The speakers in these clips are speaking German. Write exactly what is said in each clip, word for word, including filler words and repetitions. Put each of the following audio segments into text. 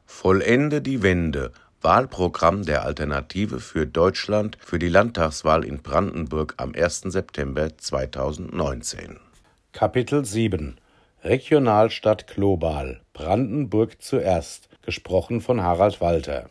Vollende die Wende. Wahlprogramm der Alternative für Deutschland für die Landtagswahl in Brandenburg am ersten September zweitausendneunzehn. Kapitel sieben Regionalstadt global. Brandenburg zuerst. Gesprochen von Harald Walter.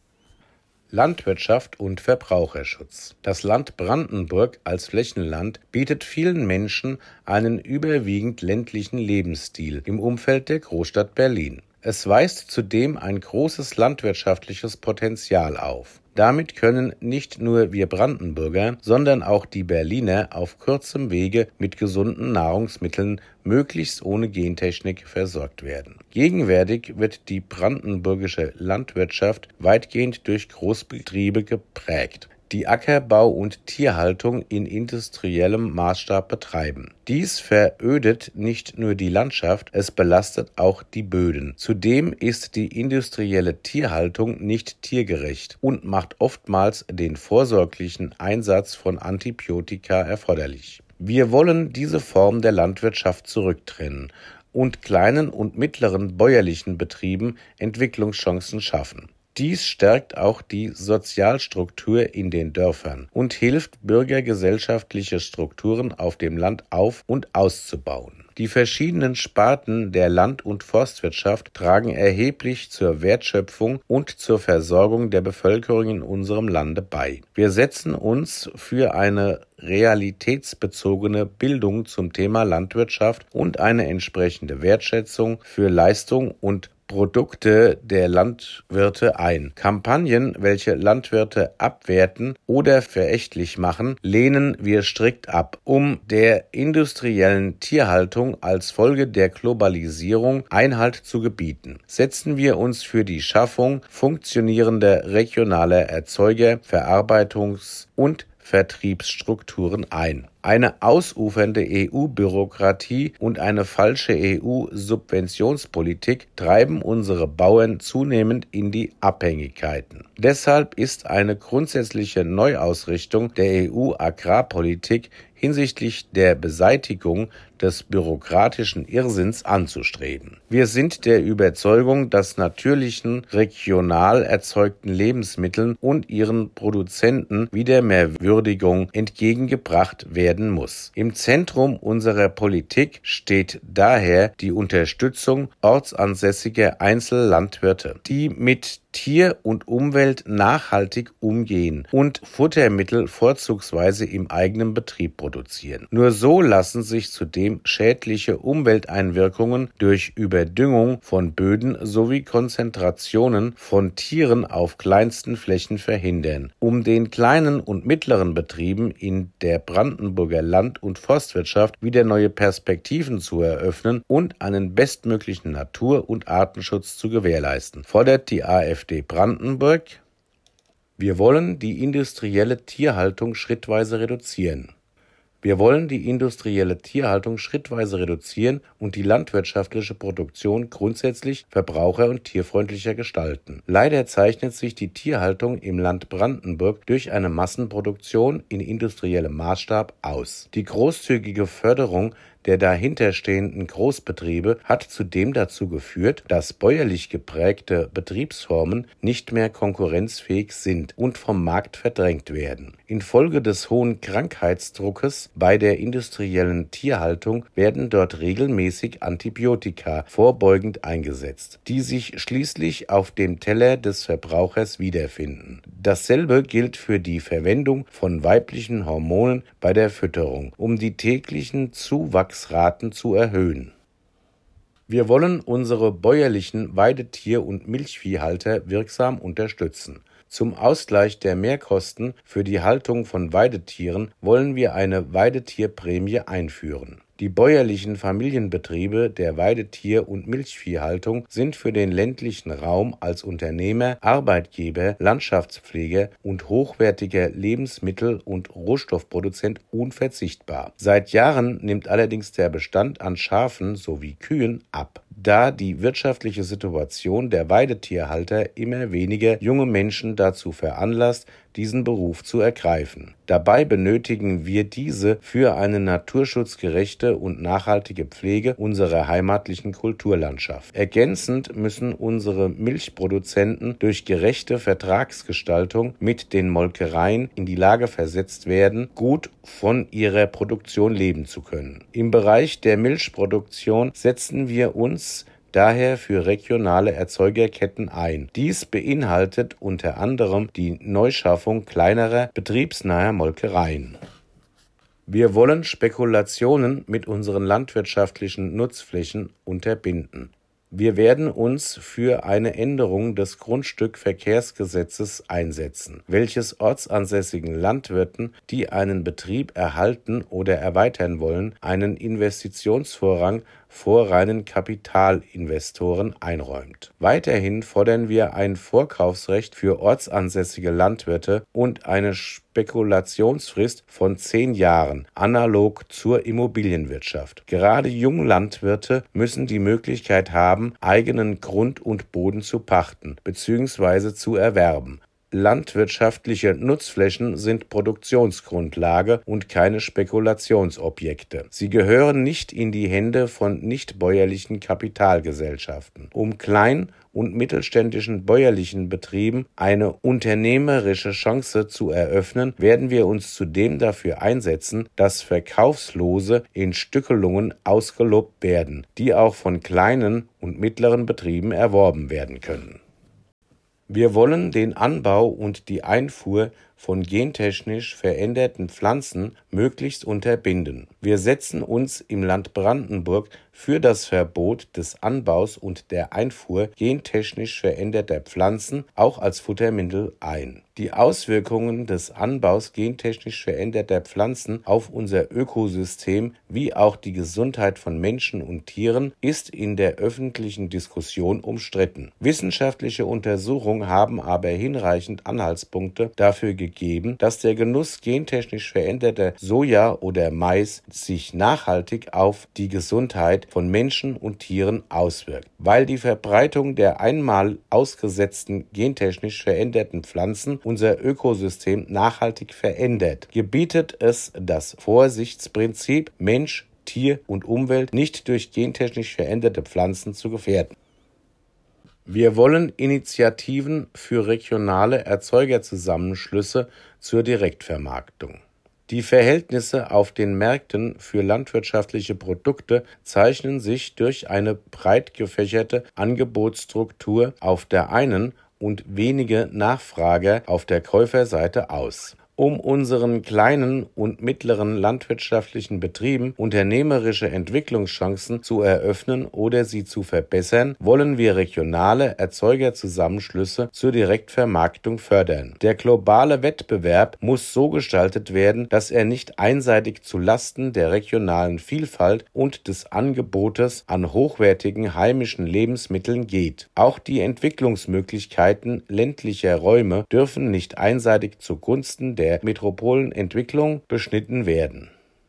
Landwirtschaft und Verbraucherschutz. Das Land Brandenburg als Flächenland bietet vielen Menschen einen überwiegend ländlichen Lebensstil im Umfeld der Großstadt Berlin. Es weist zudem ein großes landwirtschaftliches Potenzial auf. Damit können nicht nur wir Brandenburger, sondern auch die Berliner auf kurzem Wege mit gesunden Nahrungsmitteln möglichst ohne Gentechnik versorgt werden. Gegenwärtig wird die brandenburgische Landwirtschaft weitgehend durch Großbetriebe geprägt, die Ackerbau und Tierhaltung in industriellem Maßstab betreiben. Dies verödet nicht nur die Landschaft, es belastet auch die Böden. Zudem ist die industrielle Tierhaltung nicht tiergerecht und macht oftmals den vorsorglichen Einsatz von Antibiotika erforderlich. Wir wollen diese Form der Landwirtschaft zurücktrennen und kleinen und mittleren bäuerlichen Betrieben Entwicklungschancen schaffen. Dies stärkt auch die Sozialstruktur in den Dörfern und hilft, bürgergesellschaftliche Strukturen auf dem Land auf- und auszubauen. Die verschiedenen Sparten der Land- und Forstwirtschaft tragen erheblich zur Wertschöpfung und zur Versorgung der Bevölkerung in unserem Lande bei. Wir setzen uns für eine realitätsbezogene Bildung zum Thema Landwirtschaft und eine entsprechende Wertschätzung für Leistung und Produkte der Landwirte ein. Kampagnen, welche Landwirte abwerten oder verächtlich machen, lehnen wir strikt ab. Um der industriellen Tierhaltung als Folge der Globalisierung Einhalt zu gebieten, setzen wir uns für die Schaffung funktionierender regionaler Erzeuger-, Verarbeitungs- und Vertriebsstrukturen ein. Eine ausufernde E U-Bürokratie und eine falsche E U-Subventionspolitik treiben unsere Bauern zunehmend in die Abhängigkeiten. Deshalb ist eine grundsätzliche Neuausrichtung der E U-Agrarpolitik hinsichtlich der Beseitigung des bürokratischen Irrsinns anzustreben. Wir sind der Überzeugung, dass natürlichen, regional erzeugten Lebensmitteln und ihren Produzenten wieder mehr Würdigung entgegengebracht werden muss. Im Zentrum unserer Politik steht daher die Unterstützung ortsansässiger Einzellandwirte, die mit Tier und Umwelt nachhaltig umgehen und Futtermittel vorzugsweise im eigenen Betrieb produzieren. Nur so lassen sich zudem schädliche Umwelteinwirkungen durch Überdüngung von Böden sowie Konzentrationen von Tieren auf kleinsten Flächen verhindern. Um den kleinen und mittleren Betrieben in der Brandenburger Land- und Forstwirtschaft wieder neue Perspektiven zu eröffnen und einen bestmöglichen Natur- und Artenschutz zu gewährleisten, fordert die AfD Brandenburg: Wir wollen die industrielle Tierhaltung schrittweise reduzieren. Wir wollen die industrielle Tierhaltung schrittweise reduzieren und die landwirtschaftliche Produktion grundsätzlich verbraucher- und tierfreundlicher gestalten. Leider zeichnet sich die Tierhaltung im Land Brandenburg durch eine Massenproduktion in industriellem Maßstab aus. Die großzügige Förderung der dahinterstehenden Großbetriebe hat zudem dazu geführt, dass bäuerlich geprägte Betriebsformen nicht mehr konkurrenzfähig sind und vom Markt verdrängt werden. Infolge des hohen Krankheitsdruckes bei der industriellen Tierhaltung werden dort regelmäßig Antibiotika vorbeugend eingesetzt, die sich schließlich auf dem Teller des Verbrauchers wiederfinden. Dasselbe gilt für die Verwendung von weiblichen Hormonen bei der Fütterung, um die täglichen Zuwachs Raten zu erhöhen. Wir wollen unsere bäuerlichen Weidetier- und Milchviehhalter wirksam unterstützen. Zum Ausgleich der Mehrkosten für die Haltung von Weidetieren wollen wir eine Weidetierprämie einführen. Die bäuerlichen Familienbetriebe der Weidetier- und Milchviehhaltung sind für den ländlichen Raum als Unternehmer, Arbeitgeber, Landschaftspfleger und hochwertiger Lebensmittel- und Rohstoffproduzent unverzichtbar. Seit Jahren nimmt allerdings der Bestand an Schafen sowie Kühen ab, da die wirtschaftliche Situation der Weidetierhalter immer weniger junge Menschen dazu veranlasst, diesen Beruf zu ergreifen. Dabei benötigen wir diese für eine naturschutzgerechte und nachhaltige Pflege unserer heimatlichen Kulturlandschaft. Ergänzend müssen unsere Milchproduzenten durch gerechte Vertragsgestaltung mit den Molkereien in die Lage versetzt werden, gut von ihrer Produktion leben zu können. Im Bereich der Milchproduktion setzen wir uns daher für regionale Erzeugerketten ein. Dies beinhaltet unter anderem die Neuschaffung kleinerer, betriebsnaher Molkereien. Wir wollen Spekulationen mit unseren landwirtschaftlichen Nutzflächen unterbinden. Wir werden uns für eine Änderung des Grundstückverkehrsgesetzes einsetzen, welches ortsansässigen Landwirten, die einen Betrieb erhalten oder erweitern wollen, einen Investitionsvorrang vor reinen Kapitalinvestoren einräumt. Weiterhin fordern wir ein Vorkaufsrecht für ortsansässige Landwirte und eine Spekulationsfrist von zehn Jahren, analog zur Immobilienwirtschaft. Gerade Junglandwirte müssen die Möglichkeit haben, eigenen Grund und Boden zu pachten bzw. zu erwerben. Landwirtschaftliche Nutzflächen sind Produktionsgrundlage und keine Spekulationsobjekte. Sie gehören nicht in die Hände von nichtbäuerlichen Kapitalgesellschaften. Um klein- und mittelständischen bäuerlichen Betrieben eine unternehmerische Chance zu eröffnen, werden wir uns zudem dafür einsetzen, dass Verkaufslose in Stückelungen ausgelobt werden, die auch von kleinen und mittleren Betrieben erworben werden können. Wir wollen den Anbau und die Einfuhr von gentechnisch veränderten Pflanzen möglichst unterbinden. Wir setzen uns im Land Brandenburg für das Verbot des Anbaus und der Einfuhr gentechnisch veränderter Pflanzen auch als Futtermittel ein. Die Auswirkungen des Anbaus gentechnisch veränderter Pflanzen auf unser Ökosystem wie auch die Gesundheit von Menschen und Tieren ist in der öffentlichen Diskussion umstritten. Wissenschaftliche Untersuchungen haben aber hinreichend Anhaltspunkte dafür gegeben, dass der Genuss gentechnisch veränderter Soja oder Mais sich nachhaltig auf die Gesundheit von Menschen und Tieren auswirkt. Weil die Verbreitung der einmal ausgesetzten gentechnisch veränderten Pflanzen unser Ökosystem nachhaltig verändert, gebietet es das Vorsichtsprinzip, Mensch, Tier und Umwelt nicht durch gentechnisch veränderte Pflanzen zu gefährden. Wir wollen Initiativen für regionale Erzeugerzusammenschlüsse zur Direktvermarktung. Die Verhältnisse auf den Märkten für landwirtschaftliche Produkte zeichnen sich durch eine breit gefächerte Angebotsstruktur auf der einen und wenige Nachfrager auf der Käuferseite aus. Um unseren kleinen und mittleren landwirtschaftlichen Betrieben unternehmerische Entwicklungschancen zu eröffnen oder sie zu verbessern, wollen wir regionale Erzeugerzusammenschlüsse zur Direktvermarktung fördern. Der globale Wettbewerb muss so gestaltet werden, dass er nicht einseitig zu Lasten der regionalen Vielfalt und des Angebotes an hochwertigen heimischen Lebensmitteln geht. Auch die Entwicklungsmöglichkeiten ländlicher Räume dürfen nicht einseitig zugunsten der der Metropolenentwicklung beschnitten werden.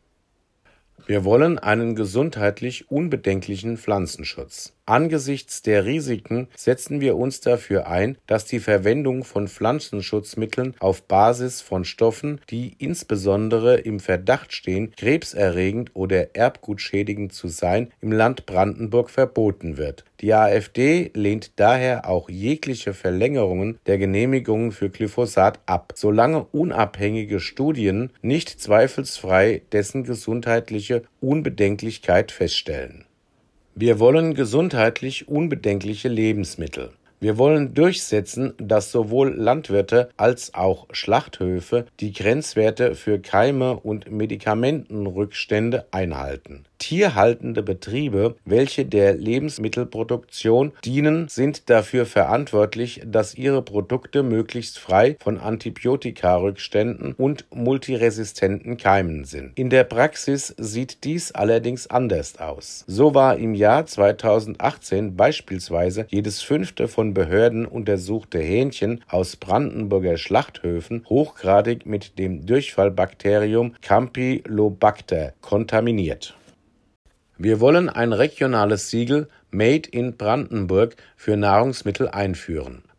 Wir wollen einen gesundheitlich unbedenklichen Pflanzenschutz. Angesichts der Risiken setzen wir uns dafür ein, dass die Verwendung von Pflanzenschutzmitteln auf Basis von Stoffen, die insbesondere im Verdacht stehen, krebserregend oder erbgutschädigend zu sein, im Land Brandenburg verboten wird. Die AfD lehnt daher auch jegliche Verlängerungen der Genehmigungen für Glyphosat ab, solange unabhängige Studien nicht zweifelsfrei dessen gesundheitliche Unbedenklichkeit feststellen. Wir wollen gesundheitlich unbedenkliche Lebensmittel. Wir wollen durchsetzen, dass sowohl Landwirte als auch Schlachthöfe die Grenzwerte für Keime und Medikamentenrückstände einhalten. Tierhaltende Betriebe, welche der Lebensmittelproduktion dienen, sind dafür verantwortlich, dass ihre Produkte möglichst frei von Antibiotikarückständen und multiresistenten Keimen sind. In der Praxis sieht dies allerdings anders aus. So war im Jahr zweitausendachtzehn beispielsweise jedes fünfte von Behörden untersuchte Hähnchen aus Brandenburger Schlachthöfen hochgradig mit dem Durchfallbakterium Campylobacter kontaminiert. Wir wollen ein regionales Siegel Made in Brandenburg für Nahrungsmittel einführen.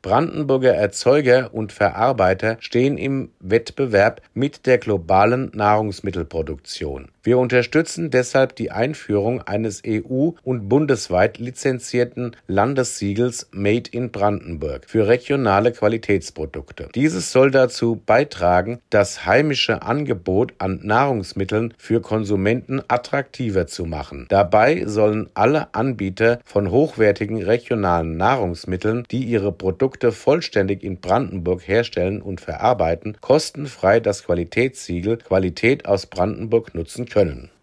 Brandenburger Erzeuger und Verarbeiter stehen im Wettbewerb mit der globalen Nahrungsmittelproduktion. Wir unterstützen deshalb die Einführung eines E U- und bundesweit lizenzierten Landessiegels Made in Brandenburg für regionale Qualitätsprodukte. Dieses soll dazu beitragen, das heimische Angebot an Nahrungsmitteln für Konsumenten attraktiver zu machen. Dabei sollen alle Anbieter von hochwertigen regionalen Nahrungsmitteln, die ihre Produkte vollständig in Brandenburg herstellen und verarbeiten, kostenfrei das Qualitätssiegel Qualität aus Brandenburg nutzen können.